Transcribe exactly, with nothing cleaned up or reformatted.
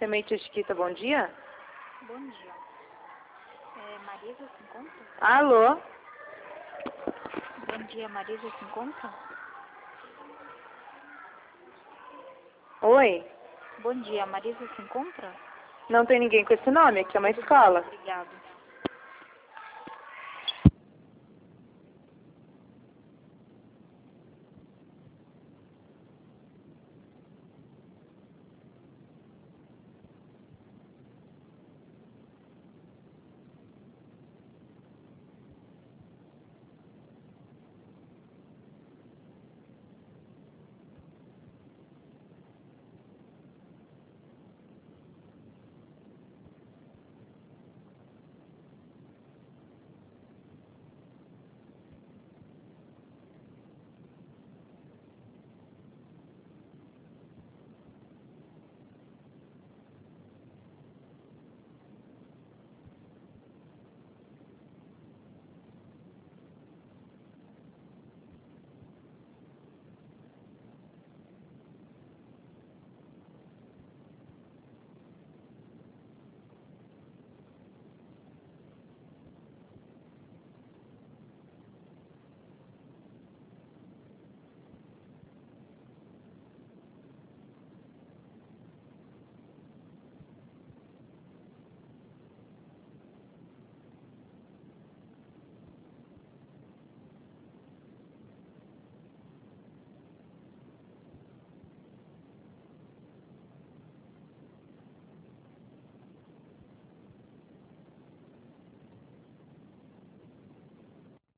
Semente Chiquita, bom dia. Bom dia. É, Marisa se encontra? Alô? Bom dia, Marisa se encontra? Oi? Bom dia, Marisa se encontra? Não tem ninguém com esse nome? Aqui é uma escola. Obrigada.